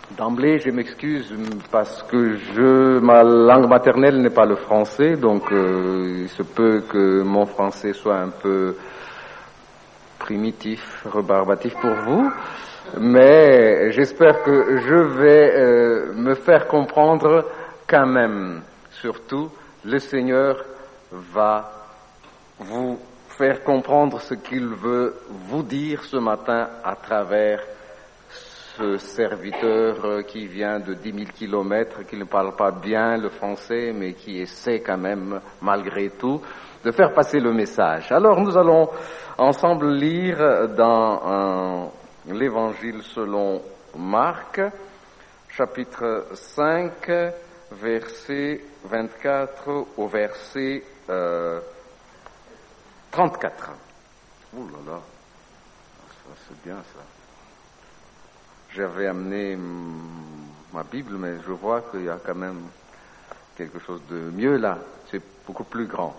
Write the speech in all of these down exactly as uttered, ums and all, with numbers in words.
D'emblée, je m'excuse parce que je, ma langue maternelle n'est pas le français, donc euh, il se peut que mon français soit un peu primitif, rebarbatif pour vous, mais j'espère que je vais euh, me faire comprendre quand même. Surtout, le Seigneur va vous faire comprendre ce qu'il veut vous dire ce matin à travers ce serviteur qui vient de dix mille kilomètres, qui ne parle pas bien le français, mais qui essaie quand même, malgré tout, de faire passer le message. Alors nous allons ensemble lire dans euh, l'Évangile selon Marc, chapitre cinq, verset vingt-quatre au verset euh, trente-quatre. Ouh là là, ça, c'est bien ça. J'avais amené ma Bible, mais je vois qu'il y a quand même quelque chose de mieux là. C'est beaucoup plus grand.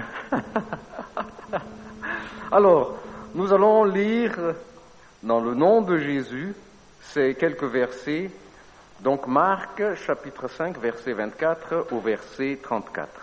Alors, nous allons lire dans le nom de Jésus ces quelques versets. Donc, Marc, chapitre cinq, verset vingt-quatre au verset trente-quatre.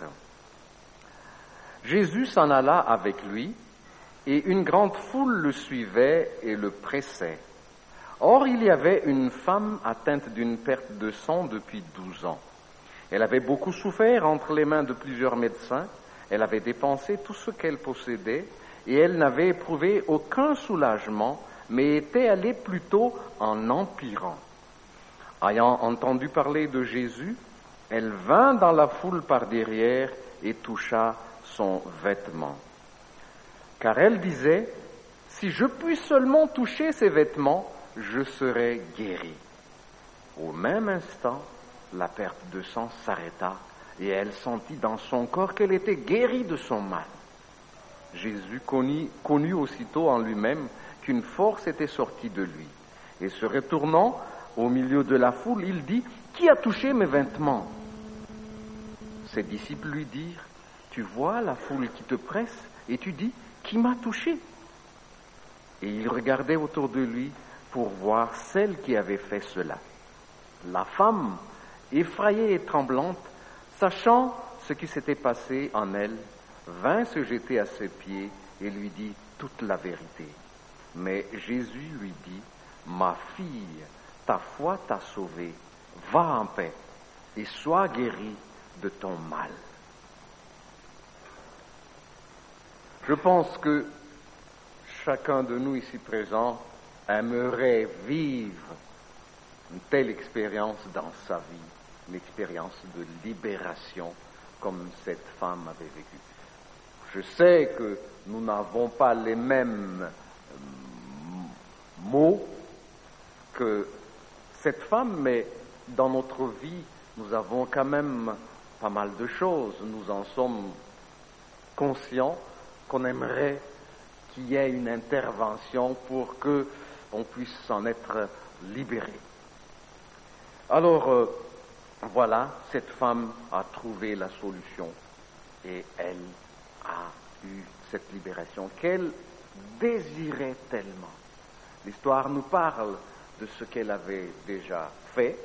Jésus s'en alla avec lui, et une grande foule le suivait et le pressait. Or, il y avait une femme atteinte d'une perte de sang depuis douze ans. Elle avait beaucoup souffert entre les mains de plusieurs médecins. Elle avait dépensé tout ce qu'elle possédait et elle n'avait éprouvé aucun soulagement, mais était allée plutôt en empirant. Ayant entendu parler de Jésus, elle vint dans la foule par derrière et toucha son vêtement. Car elle disait, « Si je puis seulement toucher ses vêtements, je serai guérie. » Au même instant, la perte de sang s'arrêta et elle sentit dans son corps qu'elle était guérie de son mal. Jésus connut, connut aussitôt en lui-même qu'une force était sortie de lui. Et se retournant au milieu de la foule, il dit, « Qui a touché mes vêtements ?» Ses disciples lui dirent, « Tu vois la foule qui te presse et tu dis, « Qui m'a touché ?» Et il regardait autour de lui pour voir celle qui avait fait cela. La femme, effrayée et tremblante, sachant ce qui s'était passé en elle, vint se jeter à ses pieds et lui dit toute la vérité. Mais Jésus lui dit, « Ma fille, ta foi t'a sauvée, va en paix et sois guérie de ton mal. » Je pense que chacun de nous ici présent aimerait vivre une telle expérience dans sa vie, une expérience de libération comme cette femme avait vécu. Je sais que nous n'avons pas les mêmes mots que cette femme, mais dans notre vie, nous avons quand même pas mal de choses. Nous en sommes conscients qu'on aimerait qu'il y ait une intervention pour que on puisse en être libéré. Alors, euh, voilà, cette femme a trouvé la solution et elle a eu cette libération qu'elle désirait tellement. L'histoire nous parle de ce qu'elle avait déjà fait,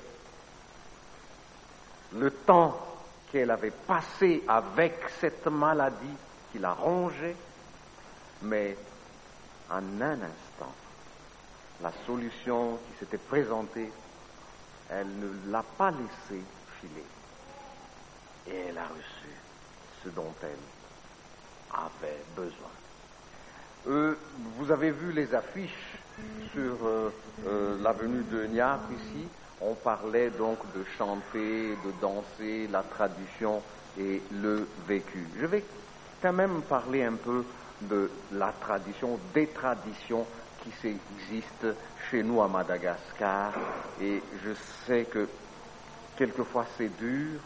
le temps qu'elle avait passé avec cette maladie qui la rongeait, mais en un instant, la solution qui s'était présentée, elle ne l'a pas laissé filer. Et elle a reçu ce dont elle avait besoin. Euh, vous avez vu les affiches sur euh, euh, l'avenue de Niacre ici. On parlait donc de chanter, de danser, la tradition et le vécu. Je vais quand même parler un peu de la tradition, des traditions qui existent chez nous à Madagascar. Et je sais que quelquefois c'est dur,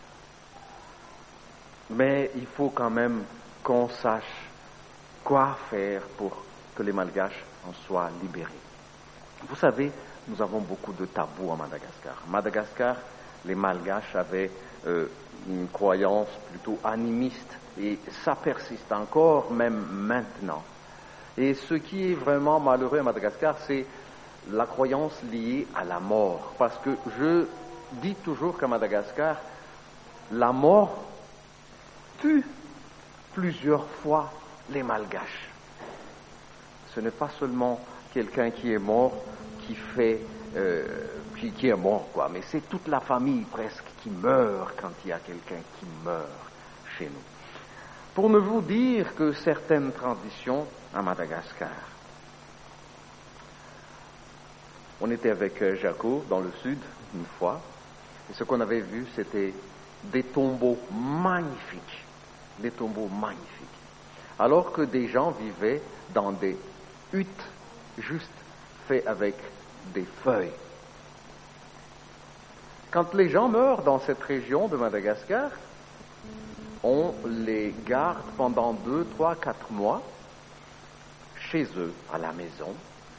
mais il faut quand même qu'on sache quoi faire pour que les Malgaches en soient libérés. Vous savez, nous avons beaucoup de tabous à Madagascar. À Madagascar, les Malgaches avaient euh, une croyance plutôt animiste et ça persiste encore, même maintenant. Et ce qui est vraiment malheureux à Madagascar, c'est la croyance liée à la mort. Parce que je dis toujours qu'à Madagascar, la mort tue plusieurs fois les Malgaches. Ce n'est pas seulement quelqu'un qui est mort qui fait, euh, qui, qui est mort, quoi, mais c'est toute la famille presque qui meurt quand il y a quelqu'un qui meurt chez nous. Pour ne vous dire que certaines traditions à Madagascar. On était avec Jaco dans le sud une fois, et ce qu'on avait vu, c'était des tombeaux magnifiques, des tombeaux magnifiques, alors que des gens vivaient dans des huttes juste faites avec des feuilles. Quand les gens meurent dans cette région de Madagascar, on les garde pendant deux, trois, quatre mois chez eux, à la maison,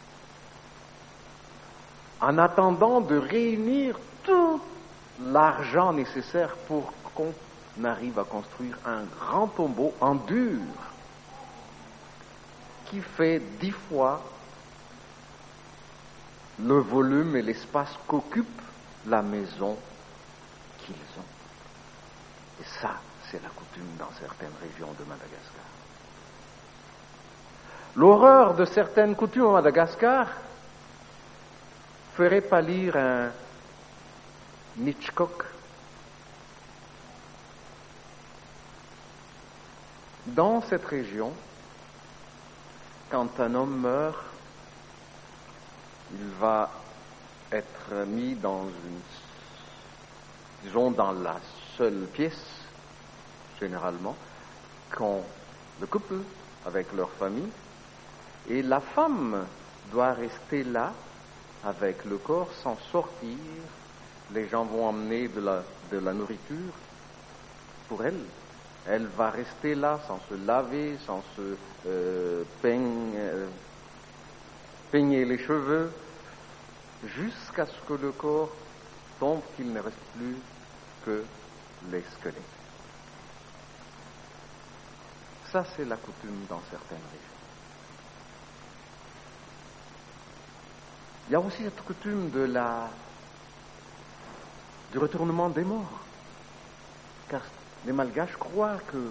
en attendant de réunir tout l'argent nécessaire pour qu'on arrive à construire un grand tombeau en dur qui fait dix fois le volume et l'espace qu'occupe la maison qu'ils ont. Et ça, c'est la coutume dans certaines régions de Madagascar. L'horreur de certaines coutumes à Madagascar ferait pâlir un Hitchcock. Dans cette région, quand un homme meurt, il va être mis dans une, disons, dans la seule pièce, généralement, qu'ont le couple avec leur famille, et la femme doit rester là avec le corps sans sortir. Les gens vont emmener de la, de la nourriture pour elle. Elle va rester là sans se laver, sans se euh, peigne, euh, peigner les cheveux, jusqu'à ce que le corps tombe, qu'il ne reste plus que les squelettes. Ça, c'est la coutume dans certaines régions. Il y a aussi cette coutume de la, du retournement des morts. Car les Malgaches croient que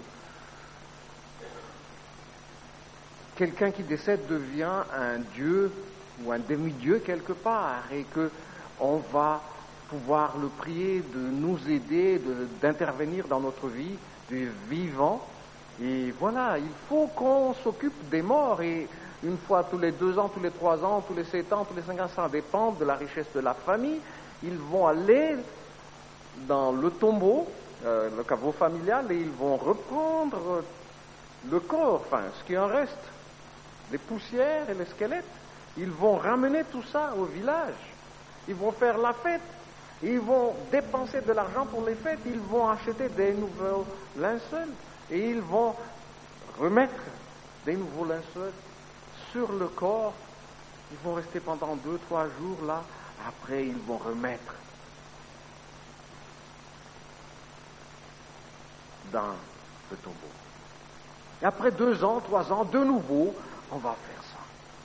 quelqu'un qui décède devient un dieu ou un demi-dieu quelque part et qu'on va pouvoir le prier de nous aider, de, d'intervenir dans notre vie, du vivant. Et voilà, il faut qu'on s'occupe des morts, et une fois tous les deux ans, tous les trois ans, tous les sept ans, tous les cinq ans, ça dépend de la richesse de la famille, ils vont aller dans le tombeau, euh, le caveau familial, et ils vont reprendre le corps, enfin, ce qui en reste, les poussières et les squelettes. Ils vont ramener tout ça au village, ils vont faire la fête, ils vont dépenser de l'argent pour les fêtes, ils vont acheter des nouveaux linceuls, et ils vont remettre des nouveaux linceuls sur le corps. Ils vont rester pendant deux, trois jours là. Après, ils vont remettre dans le tombeau. Et après deux ans, trois ans, de nouveau, on va faire ça.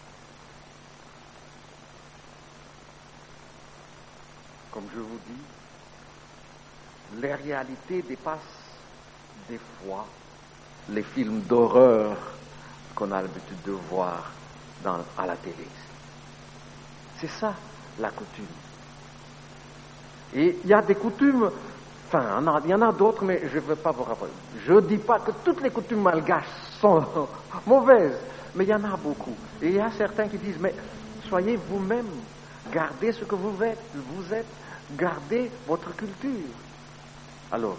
Comme je vous dis, les réalités dépassent des fois les films d'horreur qu'on a l'habitude de voir dans, à la télé. C'est ça, la coutume. Et il y a des coutumes, enfin, il y en a d'autres, mais je ne veux pas vous rappeler. Je ne dis pas que toutes les coutumes malgaches sont mauvaises, mais il y en a beaucoup. Et il y a certains qui disent, mais soyez vous-même, gardez ce que vous êtes, vous êtes, gardez votre culture. Alors,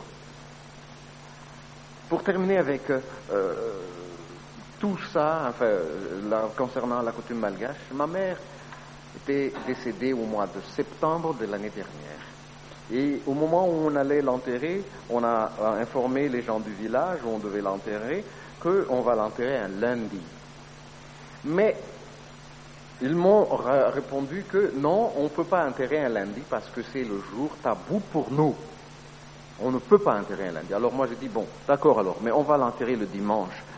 pour terminer avec euh, tout ça, enfin, là, concernant la coutume malgache, ma mère était décédée au mois de septembre de l'année dernière. Et au moment où on allait l'enterrer, on a informé les gens du village où on devait l'enterrer qu'on va l'enterrer un lundi. Mais ils m'ont r- répondu que non, on ne peut pas enterrer un lundi parce que c'est le jour tabou pour nous. On ne peut pas enterrer un lundi. Alors moi j'ai dit, bon, d'accord alors, mais on va l'enterrer le dimanche.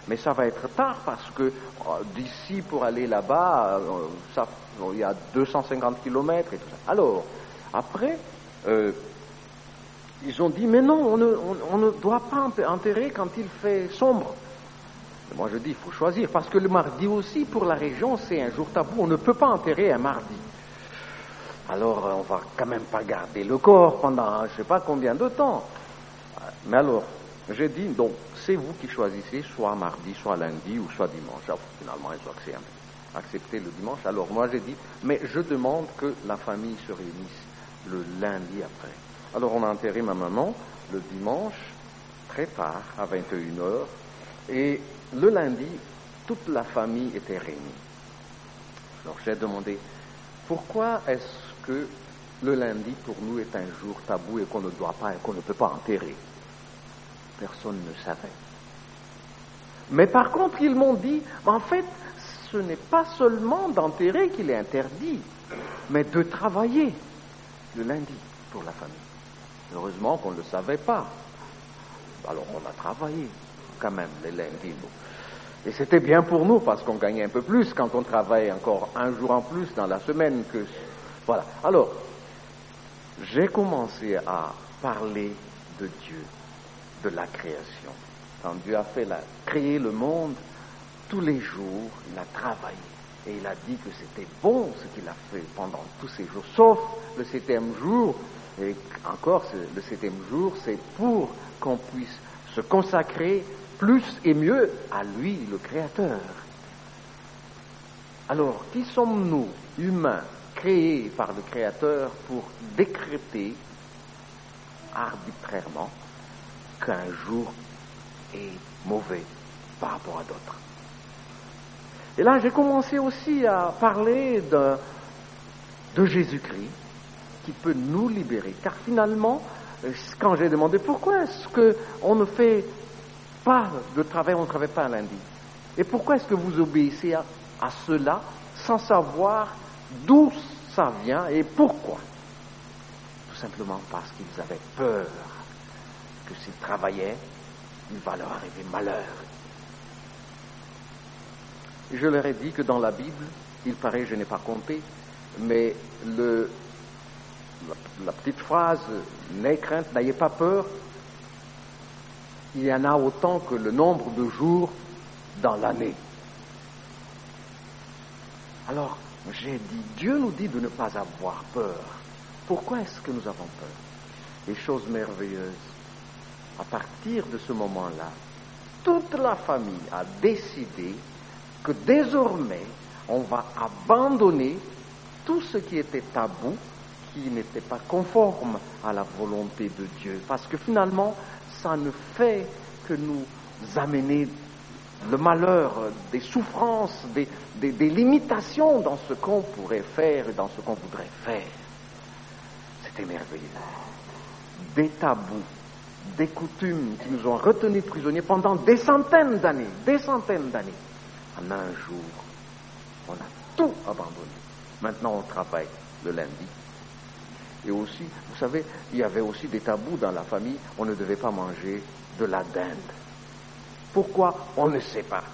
Mais ça va être tard parce que euh, d'ici pour aller là-bas, euh, ça, il y a deux cent cinquante kilomètres et tout ça. Alors, après, euh, ils ont dit, mais non, on ne, on, on ne doit pas enterrer quand il fait sombre. Et moi je dis, il faut choisir, parce que le mardi aussi, pour la région, c'est un jour tabou, on ne peut pas enterrer un mardi. Alors, on va quand même pas garder le corps pendant je ne sais pas combien de temps. Mais alors, j'ai dit, donc, c'est vous qui choisissez, soit mardi, soit lundi, ou soit dimanche. Alors, finalement, ils ont accepté le dimanche. Alors, moi, j'ai dit, mais je demande que la famille se réunisse le lundi après. Alors, on a enterré ma maman le dimanche, très tard, à vingt et une heures, et le lundi, toute la famille était réunie. Alors, j'ai demandé, pourquoi est-ce que le lundi, pour nous, est un jour tabou et qu'on ne doit pas, et qu'on ne peut pas enterrer? Personne ne savait. Mais par contre, ils m'ont dit, en fait, ce n'est pas seulement d'enterrer qu'il est interdit, mais de travailler le lundi pour la famille. Heureusement qu'on ne le savait pas. Alors on a travaillé quand même les lundis. Et c'était bien pour nous parce qu'on gagnait un peu plus quand on travaille encore un jour en plus dans la semaine que... Voilà. Alors, j'ai commencé à parler de Dieu, de la création. Quand Dieu a fait la, créé le monde, tous les jours, il a travaillé. Et il a dit que c'était bon ce qu'il a fait pendant tous ces jours, sauf le septième jour. Et encore, le septième jour, c'est pour qu'on puisse se consacrer plus et mieux à lui, le Créateur. Alors, qui sommes-nous, humains, créés par le Créateur pour décréter arbitrairement qu'un jour est mauvais par rapport à d'autres? Et là, j'ai commencé aussi à parler de, de Jésus-Christ qui peut nous libérer. Car finalement, quand j'ai demandé pourquoi est-ce qu'on ne fait pas de travail, on ne travaille pas un lundi, et pourquoi est-ce que vous obéissez à, à cela sans savoir d'où ça vient et pourquoi? Tout simplement parce qu'ils avaient peur que s'ils travaillaient, il va leur arriver malheur. Je leur ai dit que dans la Bible, il paraît, je n'ai pas compté, mais le, la, la petite phrase « n'ayez crainte, n'ayez pas peur », il y en a autant que le nombre de jours dans l'année. Alors, j'ai dit, Dieu nous dit de ne pas avoir peur. Pourquoi est-ce que nous avons peur? Les choses merveilleuses. À partir de ce moment-là, toute la famille a décidé que désormais, on va abandonner tout ce qui était tabou, qui n'était pas conforme à la volonté de Dieu. Parce que finalement, ça ne fait que nous amener le malheur, des souffrances, des, des, des limitations dans ce qu'on pourrait faire et dans ce qu'on voudrait faire. C'était merveilleux. Des tabous, des coutumes qui nous ont retenus prisonniers pendant des centaines d'années, des centaines d'années. En un jour, on a tout abandonné. Maintenant, on travaille le lundi. Et aussi, vous savez, il y avait aussi des tabous dans la famille. On ne devait pas manger de la dinde. Pourquoi? On ne sait pas.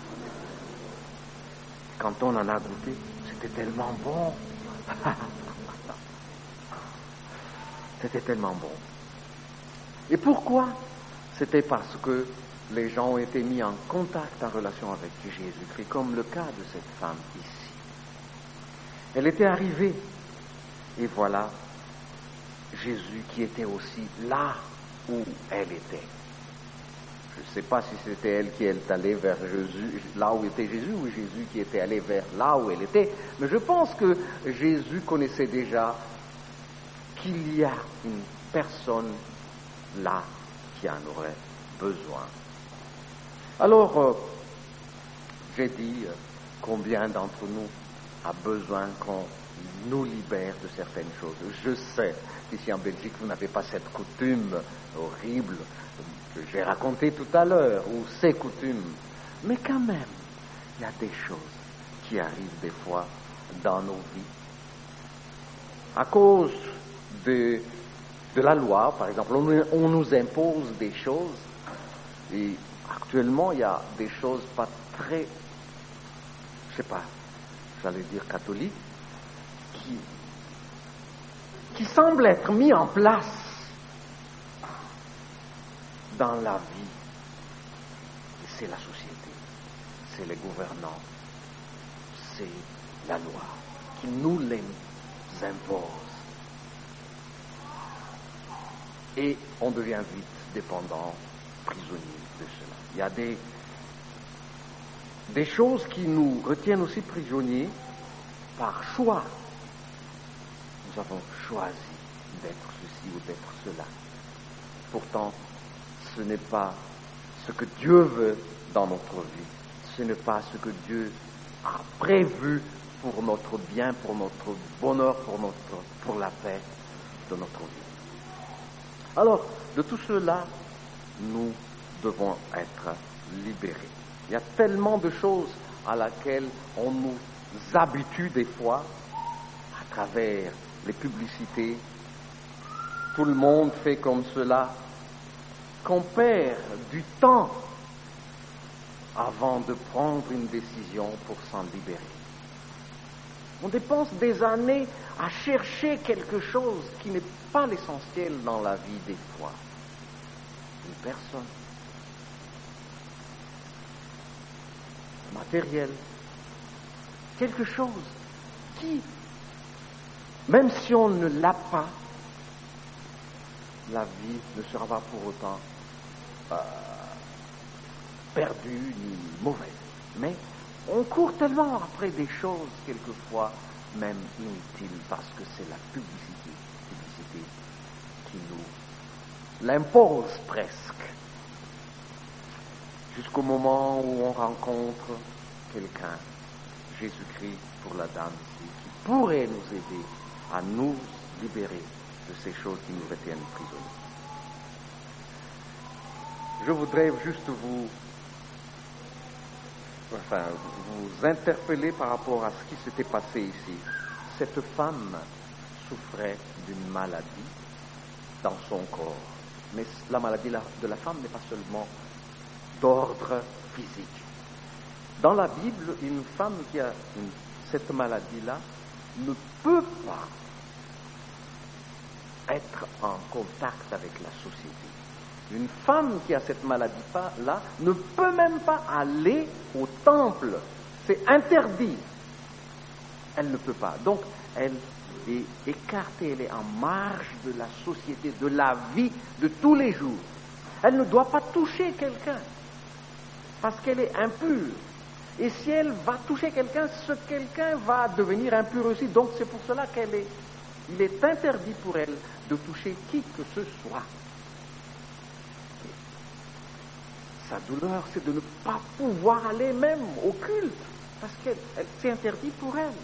Quand on en a goûté, c'était tellement bon. C'était tellement bon. Et pourquoi? C'était parce que les gens ont été mis en contact, en relation avec Jésus-Christ, comme le cas de cette femme ici. Elle était arrivée, et voilà Jésus qui était aussi là où elle était. Je ne sais pas si c'était elle qui est allée vers Jésus, là où était Jésus, ou Jésus qui était allé vers là où elle était, mais je pense que Jésus connaissait déjà qu'il y a une personne là qui en aurait besoin. Alors, euh, j'ai dit euh, combien d'entre nous a besoin qu'on nous libère de certaines choses. Je sais qu'ici en Belgique, vous n'avez pas cette coutume horrible que j'ai racontée tout à l'heure, ou ces coutumes. Mais quand même, il y a des choses qui arrivent des fois dans nos vies. À cause de, de la loi, par exemple, on, on nous impose des choses, et à Actuellement, il y a des choses pas très, je sais pas, j'allais dire catholiques, qui, qui semblent être mis en place dans la vie. Et c'est la société, c'est les gouvernants, c'est la loi qui nous les impose. Et on devient vite dépendant, prisonnier de cela. Il y a des, des choses qui nous retiennent aussi prisonniers par choix. Nous avons choisi d'être ceci ou d'être cela. Pourtant, ce n'est pas ce que Dieu veut dans notre vie. Ce n'est pas ce que Dieu a prévu pour notre bien, pour notre bonheur, pour, notre, pour la paix de notre vie. Alors, de tout cela, nous devons être libérés. Il y a tellement de choses à laquelle on nous habitue des fois à travers les publicités. Tout le monde fait comme cela, qu'on perd du temps avant de prendre une décision pour s'en libérer. On dépense des années à chercher quelque chose qui n'est pas l'essentiel dans la vie des fois. Une personne, matériel, quelque chose qui, même si on ne l'a pas, la vie ne sera pas pour autant euh, perdue ni mauvaise. Mais on court tellement après des choses, quelquefois même inutiles, parce que c'est la publicité, publicité qui nous l'impose presque. Jusqu'au moment où on rencontre quelqu'un, Jésus-Christ pour la dame ici, qui pourrait nous aider à nous libérer de ces choses qui nous retiennent prisonniers. Je voudrais juste vous Enfin, vous interpeller par rapport à ce qui s'était passé ici. Cette femme souffrait d'une maladie dans son corps. Mais la maladie de la femme n'est pas seulement d'ordre physique. Dans la Bible, une femme qui a une, cette maladie-là ne peut pas être en contact avec la société. Une femme qui a cette maladie-là ne peut même pas aller au temple. C'est interdit. Elle ne peut pas. Donc, elle est écartée, elle est en marge de la société, de la vie de tous les jours. Elle ne doit pas toucher quelqu'un parce qu'elle est impure. Et si elle va toucher quelqu'un, ce quelqu'un va devenir impur aussi. Donc, c'est pour cela qu'elle est, il est interdit pour elle de toucher qui que ce soit. Sa douleur, c'est de ne pas pouvoir aller même au culte, parce que c'est interdit pour elle.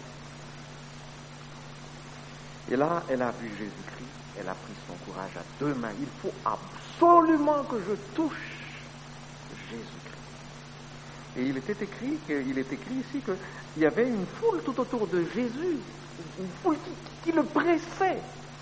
Et là, elle a vu Jésus-Christ, elle a pris son courage à deux mains. Il faut absolument que je touche Jésus-Christ. Et il était écrit, il est écrit ici qu'il y avait une foule tout autour de Jésus, une foule qui, qui le pressait.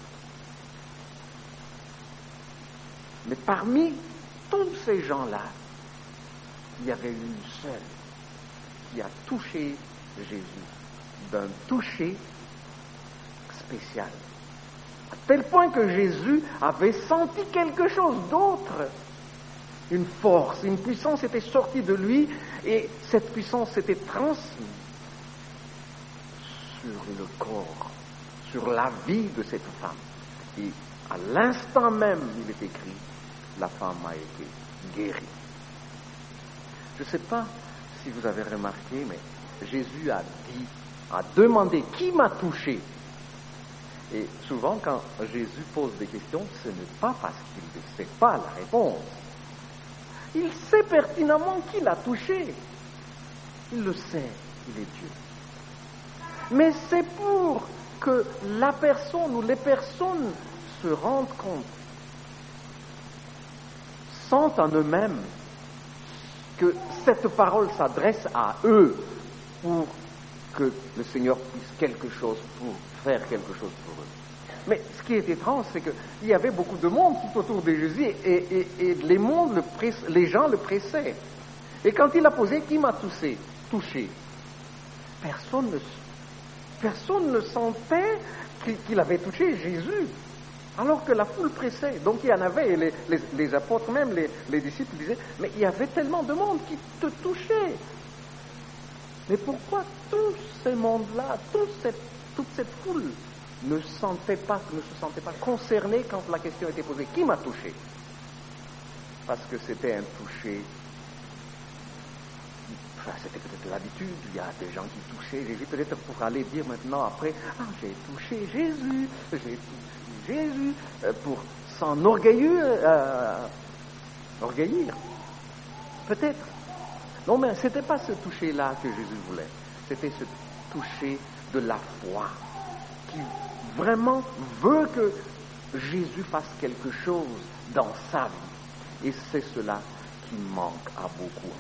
Mais parmi tous ces gens-là, il y avait une seule qui a touché Jésus d'un toucher spécial. À tel point que Jésus avait senti quelque chose d'autre. Une force, une puissance était sortie de lui et cette puissance s'était transmise sur le corps, sur la vie de cette femme. Et à l'instant même, il est écrit, la femme a été guérie. Je ne sais pas si vous avez remarqué, mais Jésus a dit, a demandé qui m'a touché. Et souvent, quand Jésus pose des questions, ce n'est pas parce qu'il ne sait pas la réponse. Il sait pertinemment qui l'a touché. Il le sait, il est Dieu. Mais c'est pour que la personne ou les personnes se rendent compte, sentent en eux-mêmes que cette parole s'adresse à eux pour que le Seigneur puisse quelque chose pour faire quelque chose pour eux. Mais ce qui est étrange, c'est qu'il y avait beaucoup de monde tout autour de Jésus et, et, et les, mondes le press, les gens le pressaient. Et quand il a posé, qui m'a touché, touché Personne ne, personne ne sentait qu'il avait touché Jésus, alors que la foule pressait. Donc il y en avait, et les, les, les apôtres même, les, les disciples disaient, mais il y avait tellement de monde qui te touchait. Mais pourquoi tout ce monde-là, toute cette, toute cette foule ne, sentait pas, ne se sentait pas concerné quand la question était posée, qui m'a touché? Parce que c'était un toucher. Enfin, c'était peut-être l'habitude, il y a des gens qui touchaient Jésus, peut-être pour aller dire maintenant après, ah, j'ai touché Jésus, j'ai touché Jésus, euh, pour s'enorgueillir, euh, orgueillir, peut-être. Non, mais ce n'était pas ce toucher-là que Jésus voulait, c'était ce toucher de la foi, qui vraiment veut que Jésus fasse quelque chose dans sa vie. Et c'est cela qui manque à beaucoup.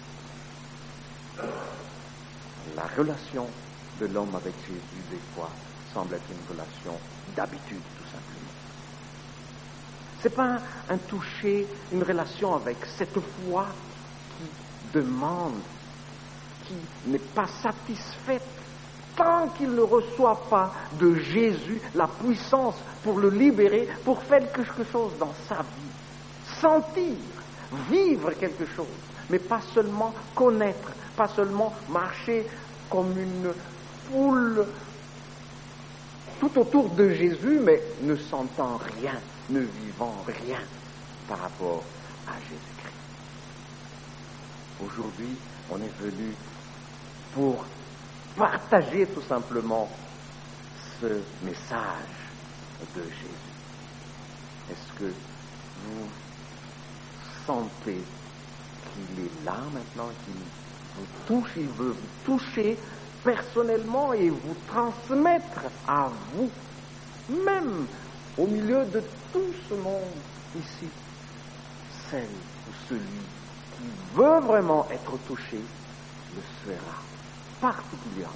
La relation de l'homme avec Jésus, des fois, semble être une relation d'habitude, tout simplement. Ce n'est pas un toucher, une relation avec cette foi qui demande, qui n'est pas satisfaite tant qu'il ne reçoit pas de Jésus la puissance pour le libérer, pour faire quelque chose dans sa vie. Sentir, vivre quelque chose, mais pas seulement connaître, pas seulement marcher comme une foule tout autour de Jésus, mais ne sentant rien, ne vivant rien par rapport à Jésus-Christ. Aujourd'hui, on est venu pour partager tout simplement ce message de Jésus. Est-ce que vous sentez qu'il est là maintenant, qu'il vous touche, il veut vous toucher personnellement et vous transmettre à vous, même au milieu de tout ce monde ici, celle ou celui qui veut vraiment être touché le sera particulièrement.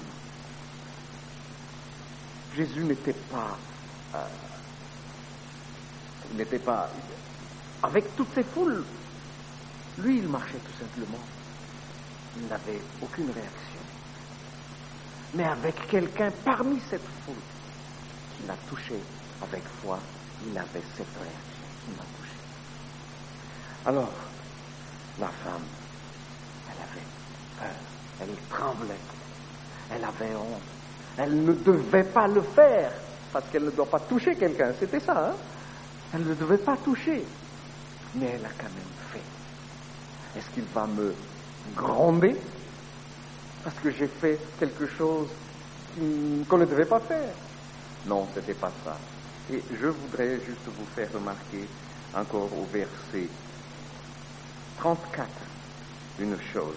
Jésus n'était pas, euh, il n'était pas avec toutes ces foules. Lui, il marchait tout simplement. Il n'avait aucune réaction. Mais avec quelqu'un parmi cette foule qui l'a touché avec foi, il avait cette réaction qui l'a touché. Alors, la femme, elle avait peur, elle tremblait, elle avait honte. Elle ne devait pas le faire, parce qu'elle ne doit pas toucher quelqu'un, c'était ça, hein? Elle ne devait pas toucher, mais elle a quand même fait. Est-ce qu'il va me gronder parce que j'ai fait quelque chose qu'on ne devait pas faire? Non, ce n'était pas ça. Et je voudrais juste vous faire remarquer encore au verset trente-quatre une chose.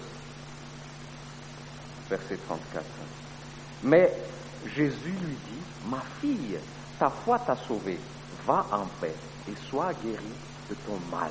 Verset trente-quatre. Mais Jésus lui dit, ma fille, ta foi t'a sauvée, va en paix et sois guérie de ton mal.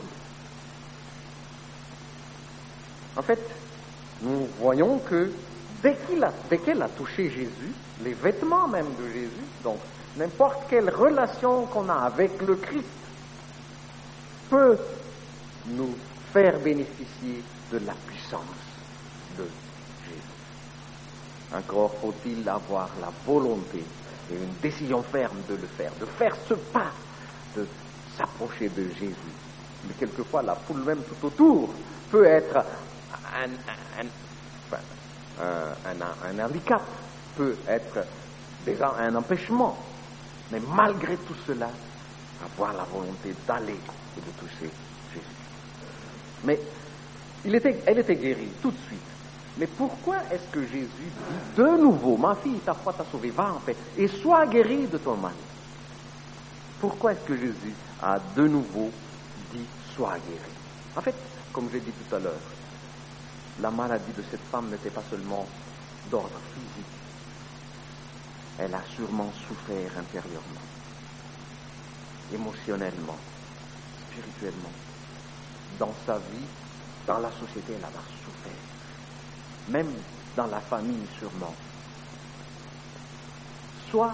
En fait, nous voyons que dès, qu'il a, dès qu'elle a touché Jésus, les vêtements même de Jésus, donc n'importe quelle relation qu'on a avec le Christ, peut nous faire bénéficier de la puissance de Jésus. Encore faut-il avoir la volonté et une décision ferme de le faire, de faire ce pas, de s'approcher de Jésus. Mais quelquefois, la foule même tout autour peut être un, un, enfin, un, un, un handicap, peut être déjà un empêchement. Mais malgré tout cela, avoir la volonté d'aller et de toucher Jésus. Mais il était, elle était guérie tout de suite. Mais pourquoi est-ce que Jésus dit de nouveau, ma fille, ta foi t'a sauvée, va en paix et sois guérie de ton mal? Pourquoi est-ce que Jésus a de nouveau dit sois guérie? En fait, comme j'ai dit tout à l'heure, la maladie de cette femme n'était pas seulement d'ordre physique. Elle a sûrement souffert intérieurement, émotionnellement, spirituellement. Dans sa vie, dans la société, elle a souffert. Même dans la famille, sûrement. Soit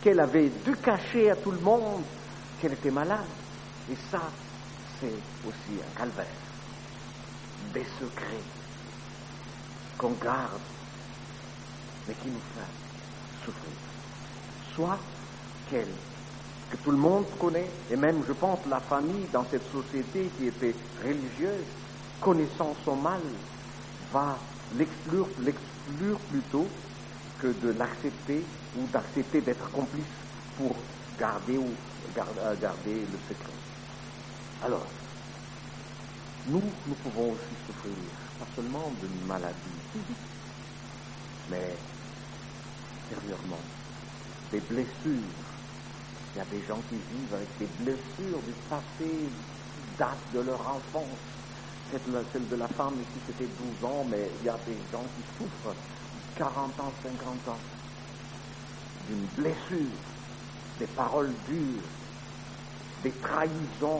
qu'elle avait dû cacher à tout le monde qu'elle était malade. Et ça, c'est aussi un calvaire. Des secrets qu'on garde, mais qui nous fait souffrir. Soit qu'elle, que tout le monde connaît, et même, je pense, la famille dans cette société qui était religieuse, connaissant son mal, va l'exclure, l'exclure plutôt que de l'accepter ou d'accepter d'être complice pour garder ou garder, garder le secret. Alors, nous, nous pouvons aussi souffrir, pas seulement d'une maladie physique, mais intérieurement, des blessures. Il y a des gens qui vivent avec des blessures du passé qui datent de leur enfance. Celle de la femme ici, c'était douze ans, mais il y a des gens qui souffrent quarante ans, cinquante ans d'une blessure, des paroles dures, des trahisons,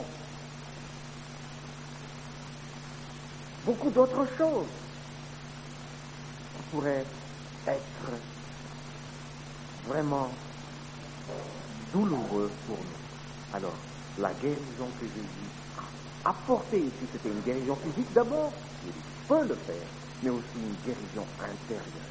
beaucoup d'autres choses qui pourraient être vraiment douloureux pour nous. Alors, la guérison que Jésus a apportée ici, c'était une guérison physique d'abord, il peut le faire, mais aussi une guérison intérieure.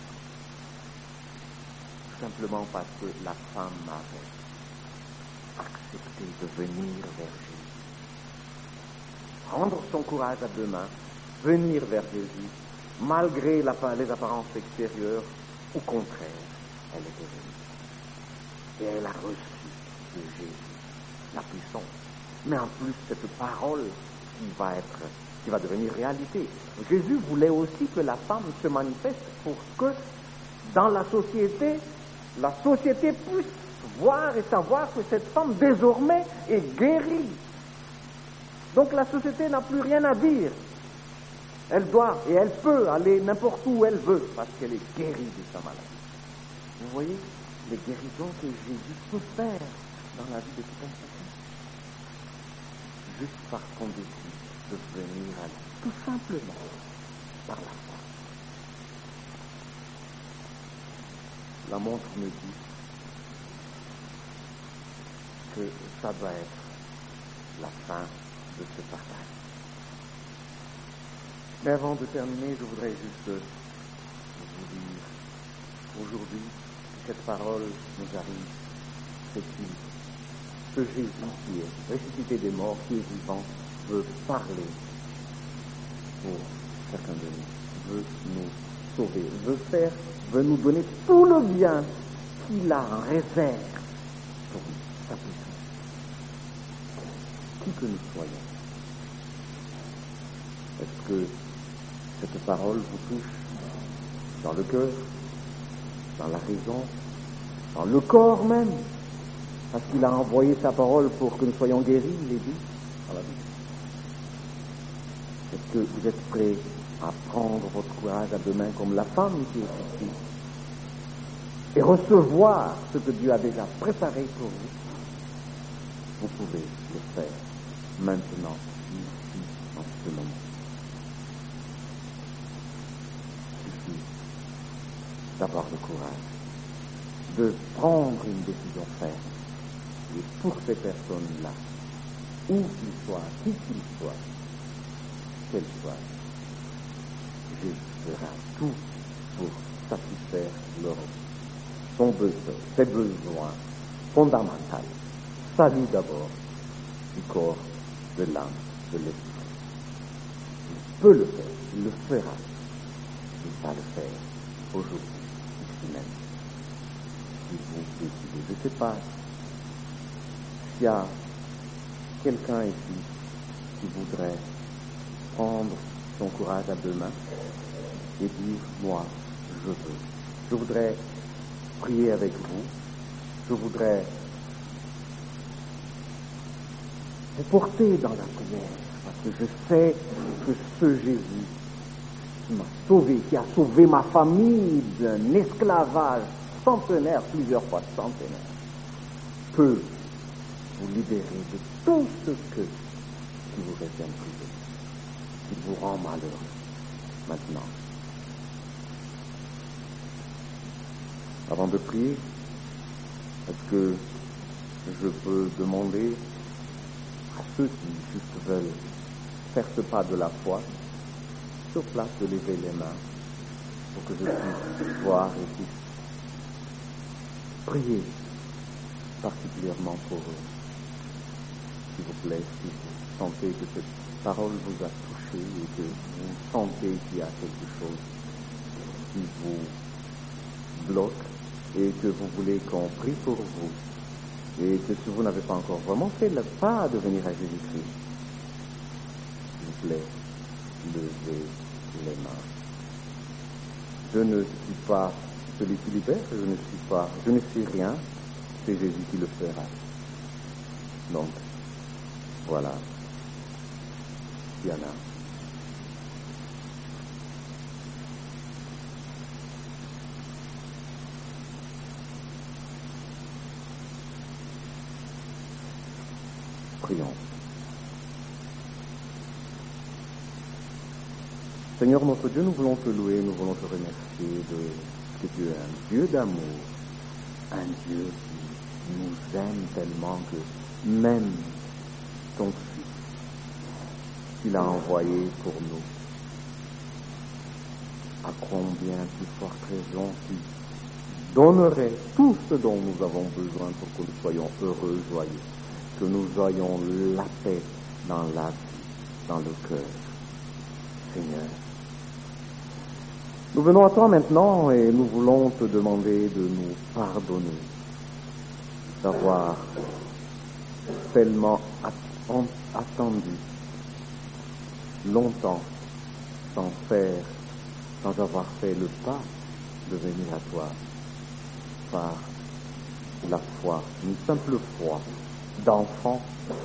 Tout simplement parce que la femme avait accepté de venir vers Jésus. Prendre son courage à deux mains, venir vers Jésus, malgré la, les apparences extérieures, au contraire, elle était venue. Et elle a reçu de Jésus la puissance. Mais en plus, cette parole qui va être, qui va devenir réalité. Jésus voulait aussi que la femme se manifeste pour que, dans la société, la société puisse voir et savoir que cette femme, désormais, est guérie. Donc la société n'a plus rien à dire. Elle doit et elle peut aller n'importe où elle veut parce qu'elle est guérie de sa maladie. Vous voyez les guérisons que Jésus peut faire dans la vie de tout un chacun. Juste par qu'on décide de venir à lui, tout simplement par la foi. La montre me dit que ça doit être la fin de ce partage. Mais avant de terminer, je voudrais juste vous dire, aujourd'hui, cette parole nous arrive, c'est qu'il, ce Jésus qui est ressuscité des morts, qui est vivant, veut parler pour chacun de nous, veut nous sauver, veut faire, veut nous donner tout le bien qu'il a en réserve pour nous, sa puissance. Qui que nous soyons, est-ce que cette parole vous touche dans le cœur, dans la raison, dans le corps même, parce qu'il a envoyé sa parole pour que nous soyons guéris, il est dit dans la Bible. Est-ce que vous êtes prêts à prendre votre courage à deux mains comme la femme qui est ici et recevoir ce que Dieu a déjà préparé pour vous? Vous pouvez le faire maintenant, ici, en ce moment. D'avoir le courage de prendre une décision ferme. Et pour ces personnes-là, où qu'ils soient, qui qu'ils soient, qu'elles soient, Jésus fera tout pour satisfaire leur son besoin, ses besoins fondamentaux. Salut d'abord du corps, de l'âme, de l'esprit. Il peut le faire, il le fera. Il va le faire aujourd'hui. Même. Si vous décidez, je ne sais pas s'il y a quelqu'un ici qui voudrait prendre son courage à deux mains et dire, moi, je veux. Je voudrais prier avec vous. Je voudrais vous porter dans la prière parce que je sais que ce Jésus qui m'a sauvé, qui a sauvé ma famille d'un esclavage centenaire, plusieurs fois centenaire, peut vous libérer de tout ce que qui vous retient privé, qui vous rend malheureux maintenant. Avant de prier, Est-ce que je peux demander à ceux qui juste veulent faire ce pas de la foi, sur place, de lever les mains pour que je puisse voir et puisse prier particulièrement pour eux. S'il vous plaît, si vous sentez que cette parole vous a touché et que vous sentez qu'il y a quelque chose qui vous bloque et que vous voulez qu'on prie pour vous, et que si vous n'avez pas encore vraiment fait le pas de venir à Jésus-Christ, s'il vous plaît, levez les mains. Je ne suis pas celui qui libère, je ne suis pas, je ne suis rien, c'est Jésus qui le fera. Donc, voilà. Il y en a. Prions. Seigneur notre Dieu, nous voulons te louer, nous voulons te remercier de que tu es un Dieu d'amour, un Dieu qui nous aime tellement que même ton Fils, tu l'as envoyé pour nous. À combien plus forte raison tu donnerais tout ce dont nous avons besoin pour que nous soyons heureux, joyeux, que nous ayons la paix dans la vie, dans le cœur. Seigneur, nous venons à toi maintenant et nous voulons te demander de nous pardonner d'avoir tellement attendu longtemps sans faire, sans avoir fait le pas de venir à toi par la foi, une simple foi d'enfant.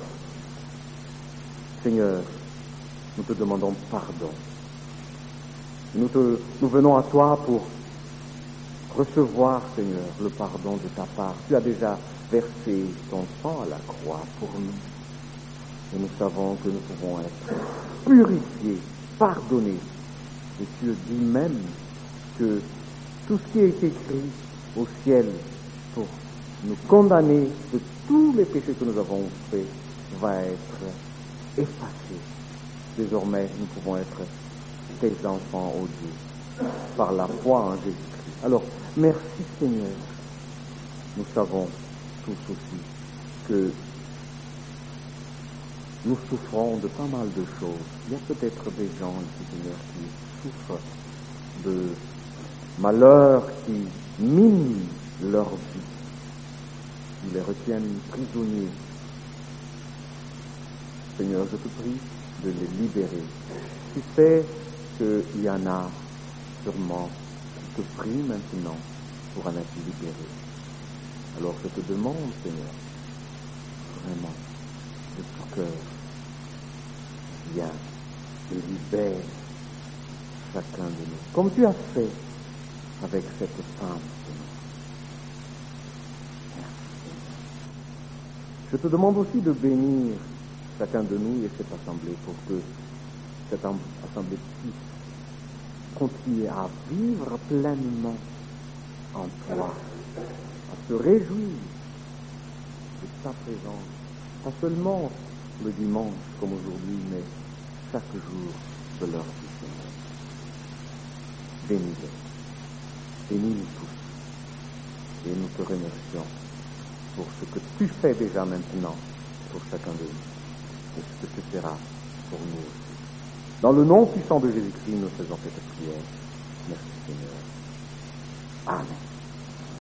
Seigneur, nous te demandons pardon. Nous, te, nous venons à toi pour recevoir, Seigneur, le pardon de ta part. Tu as déjà versé ton sang à la croix pour nous. Et nous savons que nous pouvons être purifiés, pardonnés. Et tu dis même que tout ce qui est écrit au ciel pour nous condamner de tous les péchés que nous avons faits va être effacé. Désormais, nous pouvons être tes enfants, ô Dieu, par la foi en Jésus-Christ. Alors, merci Seigneur. Nous savons tous aussi que nous souffrons de pas mal de choses. Il y a peut-être des gens ici, Seigneur, qui souffrent de malheurs qui minent leur vie, qui les retiennent prisonniers. Seigneur, je te prie de les libérer. Tu sais qu'il y en a sûrement qui te prient maintenant pour en être libérés. Alors je te demande, Seigneur, vraiment, de tout cœur, viens et libère chacun de nous, comme tu as fait avec cette femme, Seigneur. Merci. Je te demande aussi de bénir chacun de nous et cette assemblée pour que cette assemblée puisse continuer à vivre pleinement en toi, à se réjouir de ta présence, pas seulement le dimanche comme aujourd'hui, mais chaque jour de leur vie, Seigneur. Bénis-les, bénis-nous tous, et nous te remercions pour ce que tu fais déjà maintenant pour chacun de nous, et ce que tu feras pour nous aussi. Dans le nom puissant de Jésus-Christ, nous faisons cette prière. Merci Seigneur. Amen.